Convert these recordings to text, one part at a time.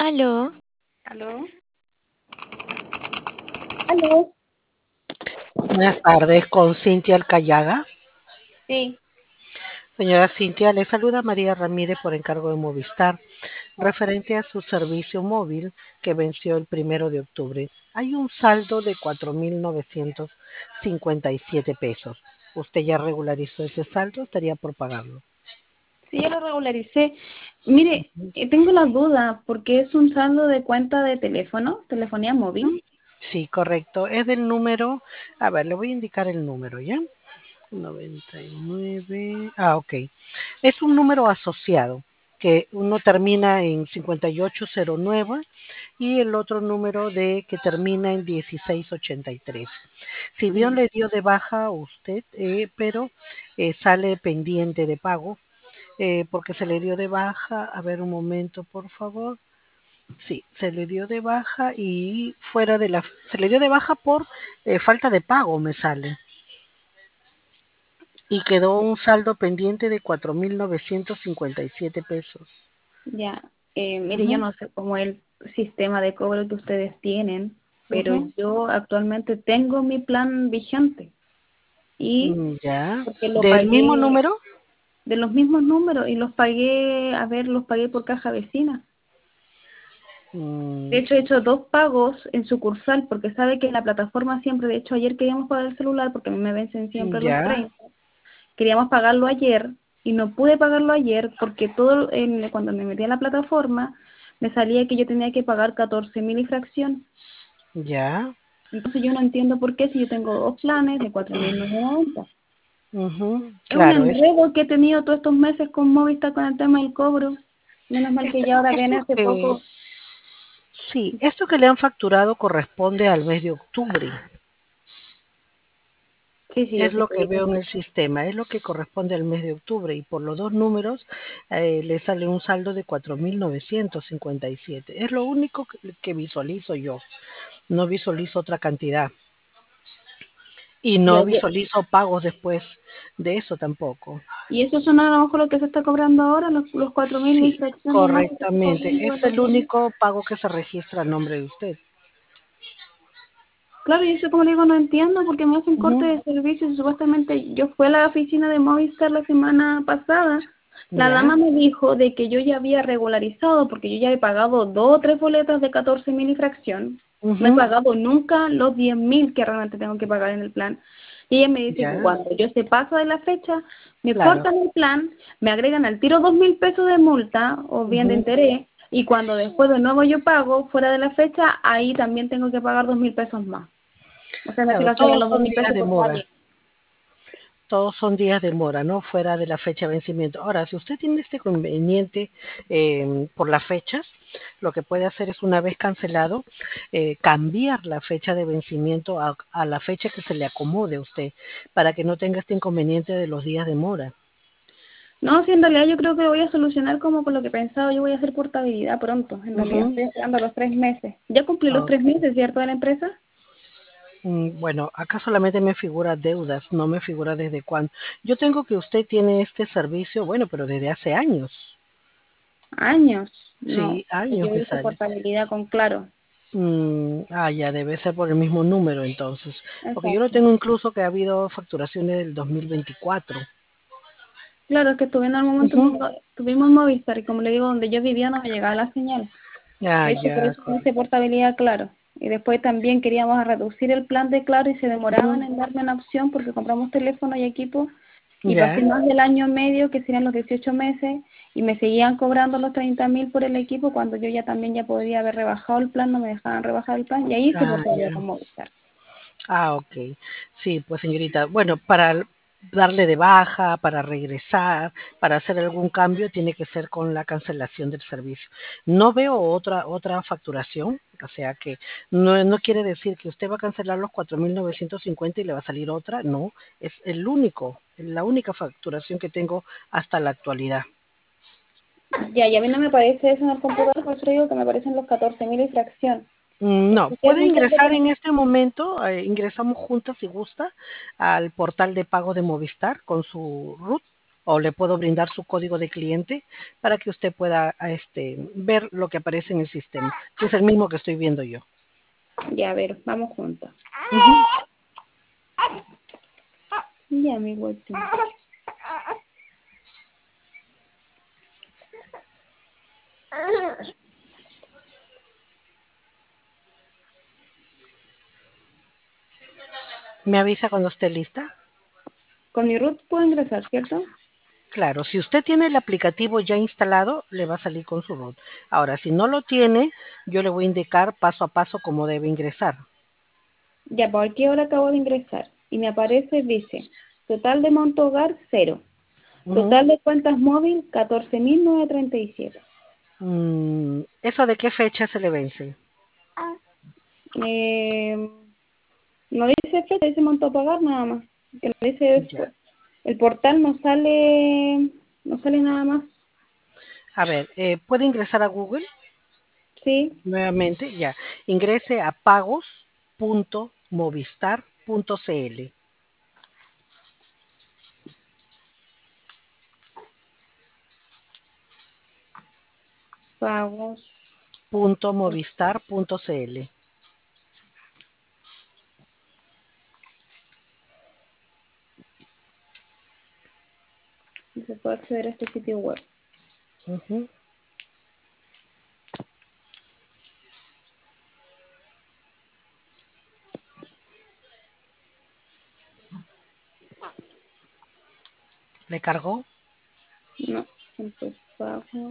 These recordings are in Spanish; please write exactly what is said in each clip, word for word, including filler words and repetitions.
Aló, ¿Aló? ¿Aló? Buenas tardes, con Cintia Alcayaga. Sí, Señora Cintia, le saluda María Ramírez por encargo de Movistar, referente a su servicio móvil que venció el primero de octubre. Hay un saldo de cuatro mil novecientos cincuenta y siete pesos. ¿Usted ya regularizó ese saldo? Estaría por pagarlo. sí, ya lo regularicé. Mire, eh, tengo la duda porque es un saldo de cuenta de teléfono, telefonía móvil. Sí, correcto. Es del número, a ver, le voy a indicar el número, ¿ya? noventa y nueve. Ah, ok. Es un número asociado, que uno termina en cincuenta y ocho cero nueve y el otro número de que termina en dieciséis ochenta y tres. Si bien Mm. le dio de baja a usted, eh, pero eh, sale pendiente de pago, eh, porque se le dio de baja, a ver un momento, por favor. Sí, se le dio de baja y fuera de la, se le dio de baja por eh, falta de pago, me sale. Y quedó un saldo pendiente de cuatro mil novecientos cincuenta y siete pesos. Ya, eh, mire, yo Ujú, no sé cómo es el sistema de cobro que ustedes tienen, pero ujú. yo actualmente tengo mi plan vigente y Mm, ya. porque lo ¿Del mismo pagué número? de los mismos números y los pagué, a ver, los pagué por caja vecina. De Mm, hecho, he hecho dos pagos en sucursal porque sabe que en la plataforma siempre, de hecho, ayer queríamos pagar el celular porque a mí me vencen siempre los ya, treinta. Queríamos pagarlo ayer y no pude pagarlo ayer porque todo en, cuando me metí a la plataforma me salía que yo tenía que pagar catorce mil y fracción. ya. Entonces yo no entiendo por qué si yo tengo dos planes de cuatro mil novecientos noventa. Ujú, Es un claro, es, enredo que he tenido todos estos meses con Movistar con el tema del cobro. Menos mal que este, ya ahora viene esto hace que, poco. sí, esto que le han facturado corresponde al mes de octubre. Sí, sí, yo Es sé lo que que veo en el sistema, es lo que corresponde al mes de octubre y por los dos números eh, le sale un saldo de cuatro mil novecientos cincuenta y siete. Es lo único que, que visualizo yo. No visualizo otra cantidad y ya, no ya. visualizo pagos después de eso tampoco. Y eso son a lo mejor lo que se está cobrando ahora, los, los cuatro mil Sí, infracciones más que se está correctamente. cobrando Es de los el dos mil. único pago que se registra a nombre de usted. Claro, y eso como le digo no entiendo porque me hacen corte Ujú. de servicios y supuestamente yo fui a la oficina de Movistar la semana pasada, la Ya. dama me dijo de que yo ya había regularizado porque yo ya he pagado dos o tres boletas de catorce mil infracción, no he Ujú. pagado nunca los diez mil que realmente tengo que pagar en el plan. Y ella me dice que Ya. cuando yo se pasa de la fecha, me Claro. cortan el plan, me agregan al tiro dos mil pesos de multa o bien de Ujú. interés, y cuando después de nuevo yo pago fuera de la fecha, ahí también tengo que pagar dos mil pesos más. O sea, en este Claro, caso serían todos los dos son mil días pesos de por cada mora. día. Todos son días de mora, ¿no? Fuera de la fecha de vencimiento. Ahora, si usted tiene este conveniente eh, por las fechas, lo que puede hacer es una vez cancelado, eh, cambiar la fecha de vencimiento a, a la fecha que se le acomode a usted, para que no tenga este inconveniente de los días de mora. No, sí, en realidad yo creo que voy a solucionar como con lo que pensaba, yo voy a hacer portabilidad pronto, en realidad Ujú. estoy esperando los tres meses. Ya cumplí los Ah, tres meses, ¿cierto, de la empresa? mm, bueno, acá solamente me figura deudas, no me figura desde cuándo. Yo tengo que usted tiene este servicio, bueno, pero desde hace años. Años. No, Sí, años yo me hice sale. portabilidad con Claro. Mm, ah, ya debe ser por el mismo número entonces, porque yo lo Exacto. tengo incluso que ha habido facturaciones del dos mil veinticuatro. Claro, es que estuve en algún momento, Ujú. mo- tuvimos Movistar y como le digo, donde yo vivía no me llegaba la señal. Ah, De hecho, por ya, eso me hice correcto. portabilidad Claro. Y después también queríamos reducir el plan de Claro y se demoraban Ujú. en darme una opción porque compramos teléfono y equipo y pasé Ya, más del año y medio, que serían los dieciocho meses, y me seguían cobrando los treinta mil por el equipo cuando yo ya también ya podría haber rebajado el plan, no me dejaban rebajar el plan y ahí hice ah, portabilidad ya. con Movistar. Ah, ok. Sí, pues señorita, bueno, para darle de baja, para regresar, para hacer algún cambio, tiene que ser con la cancelación del servicio. No veo otra otra facturación, o sea que no, no quiere decir que usted va a cancelar los cuatro mil novecientos cincuenta y le va a salir otra, no, es el único, la única facturación que tengo hasta la actualidad. Ya, y a mí no me parece eso en el computador, por eso digo que me parecen los catorce mil y fracción. Mm, no, Si puede alguien quiere ingresar que en este momento, eh, ingresamos juntas si gusta al portal de pago de Movistar con su RUT. o le puedo brindar su código de cliente para que usted pueda este, ver lo que aparece en el sistema, que es el mismo que estoy viendo yo. Ya, a ver, vamos juntas. Uh-huh. Ya, mi guachín. ¿Me avisa cuando esté lista? Con mi root puedo ingresar, ¿cierto? Claro, si usted tiene el aplicativo ya instalado, le va a salir con su root. Ahora, si no lo tiene, yo le voy a indicar paso a paso cómo debe ingresar. Ya, ¿por qué ahora acabo de ingresar? Y me aparece, dice, total de monto hogar, cero. Uh-huh. Total de cuentas móvil, catorce mil novecientos treinta y siete. Mm, ¿eso de qué fecha se le vence? Eh, no dice fecha, dice monto a pagar nada más. Que no dice después. El portal no sale, no sale nada más. A ver, eh, ¿puede ingresar a Google? Sí. Nuevamente, ya. Ingrese a pagos punto movistar punto c l. Pagos. Punto movistar punto c l. Y se puede acceder a este sitio web. Uh-huh. ¿Le cargó? No, entonces pago.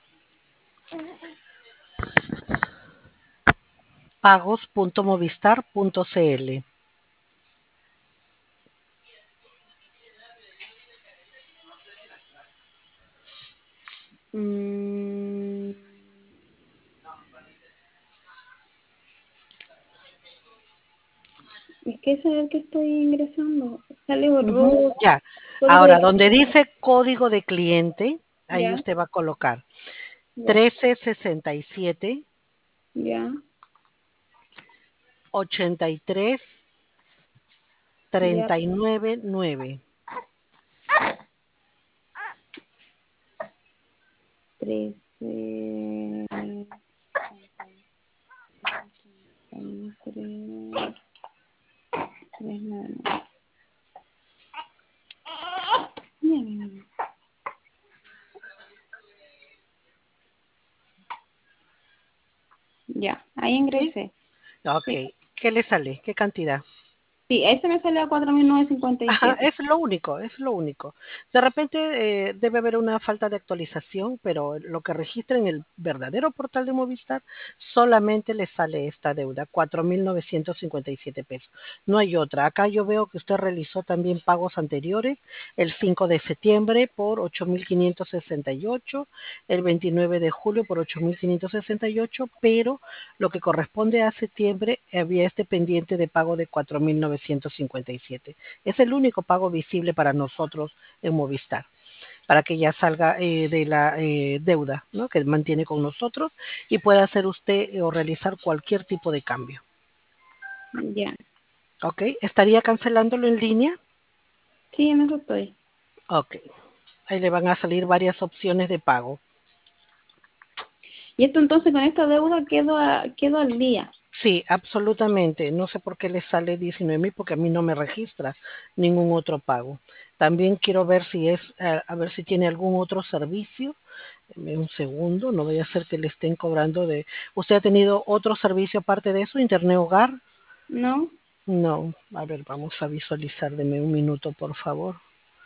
pagos punto movistar punto c l. Mm, es que ese es el que estoy ingresando. Sale Uh-huh. root, Ya. código Ahora, de... donde dice código de cliente, ahí Ya, usted va a colocar ya, trece sesenta y siete ya, ochenta y tres ya. treinta y nueve nueve. Trece, tres, tres, nueve. Bien. Ya, ahí ¿Sí? ingresé. Ok. Sí, ¿Qué le sale? ¿Qué cantidad? sí, ese me salió a cuatro mil novecientos cincuenta y Ajá, siete. es lo único, es lo único. De repente eh, debe haber una falta de actualización, pero lo que registra en el verdadero portal de Movistar solamente le sale esta deuda, cuatro mil novecientos cincuenta y siete pesos. No hay otra. Acá yo veo que usted realizó también pagos anteriores, el cinco de septiembre por ocho mil quinientos sesenta y ocho, el veintinueve de julio por ocho mil quinientos sesenta y ocho, pero lo que corresponde a septiembre había este pendiente de pago de cuatro mil novecientos cincuenta y siete. Es el único pago visible para nosotros en Movistar, para que ya salga eh, de la eh, deuda, ¿no?, que mantiene con nosotros y pueda hacer usted eh, o realizar cualquier tipo de cambio. Ya, ¿Ok? ¿Estaría cancelándolo en línea? sí, en eso estoy. Ok. Ahí le van a salir varias opciones de pago. Y esto entonces con esta deuda quedo, a, quedo al día. Sí, absolutamente. No sé por qué le sale diecinueve mil porque a mí no me registra ningún otro pago. También quiero ver si es, eh, a ver si tiene algún otro servicio. Deme un segundo, no vaya a ser que le estén cobrando de... ¿Usted ha tenido otro servicio aparte de eso, Internet Hogar? ¿No? No. A ver, vamos a visualizar. Deme un minuto, por favor.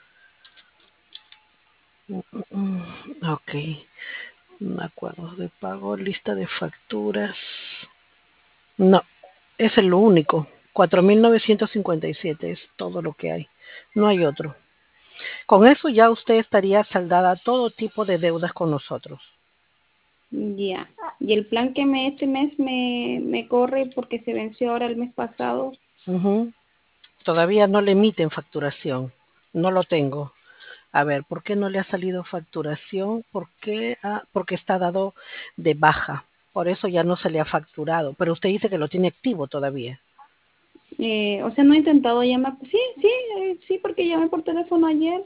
Mm, mm, mm. Ok. Acuerdos de pago, lista de facturas. No, ese es lo único. cuatro mil novecientos cincuenta y siete es todo lo que hay. No hay otro. Con eso ya usted estaría saldada todo tipo de deudas con nosotros. Ya. Y el plan que me este mes me, me corre porque se venció ahora el mes pasado. Uh-huh. Todavía no le emiten facturación. No lo tengo. A ver, ¿por qué no le ha salido facturación? ¿Por qué? Ah, porque está dado de baja. Por eso ya no se le ha facturado. Pero usted dice que lo tiene activo todavía. Eh, o sea, no he intentado llamar. Sí, sí, eh, sí, porque llamé por teléfono ayer.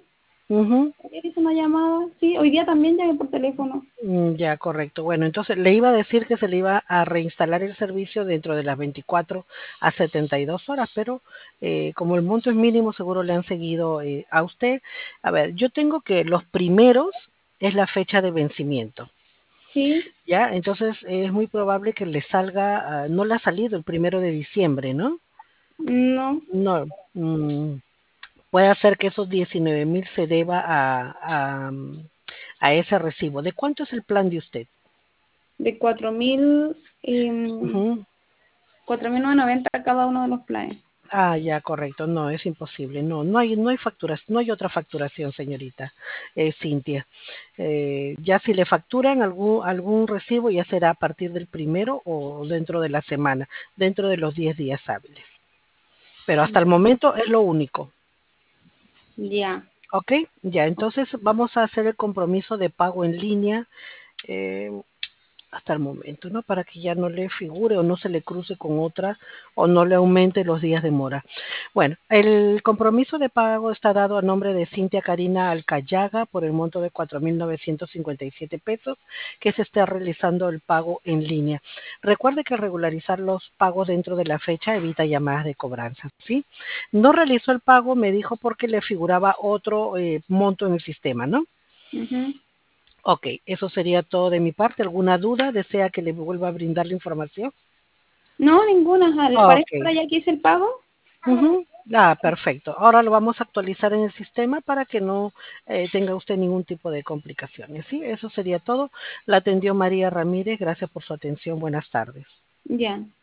Ujú. Ayer hice una llamada, sí, hoy día también llamé por teléfono. Mm, Ya, correcto. Bueno, entonces le iba a decir que se le iba a reinstalar el servicio dentro de las veinticuatro a setenta y dos horas, pero eh, como el monto es mínimo, seguro le han seguido eh, a usted. A ver, yo tengo que los primeros es la fecha de vencimiento. Sí, Ya, entonces es muy probable que le salga, ah, no le ha salido el primero de diciembre, ¿no? no, No, mm, puede ser que esos diecinueve mil se deba a, a, mm, a ese recibo. ¿De cuánto es el plan de usted? de cuatro mil, eh, Ujú. cuatro mil novecientos noventa cada uno de los planes. Ah, ya, correcto. No, es imposible. No, no hay, no hay facturas, no hay otra facturación, señorita eh, Cintia. Eh, ya si le facturan algún algún recibo, ya será a partir del primero o dentro de la semana, dentro de los diez días hábiles. Pero hasta el momento es lo único. Ya. ¿Ok? Ya, entonces vamos a hacer el compromiso de pago en línea. eh, Hasta el momento, ¿no? Para que ya no le figure o no se le cruce con otra o no le aumente los días de mora. Bueno, el compromiso de pago está dado a nombre de Cintia Karina Alcayaga por el monto de cuatro mil novecientos cincuenta y siete pesos que se está realizando el pago en línea. Recuerde que regularizar los pagos dentro de la fecha evita llamadas de cobranza, ¿sí? No realizó el pago, me dijo porque le figuraba otro eh, monto en el sistema, ¿no? Ujú. Ok, eso sería todo de mi parte. ¿Alguna duda? ¿Desea que le vuelva a brindar la información? No, ninguna. Ajá, ¿le parece Ok. ahora ya que hice el pago? Ujú. Ah, perfecto. Ahora lo vamos a actualizar en el sistema para que no eh, tenga usted ningún tipo de complicaciones. Sí, eso sería todo. La atendió María Ramírez. Gracias por su atención. Buenas tardes. Ya.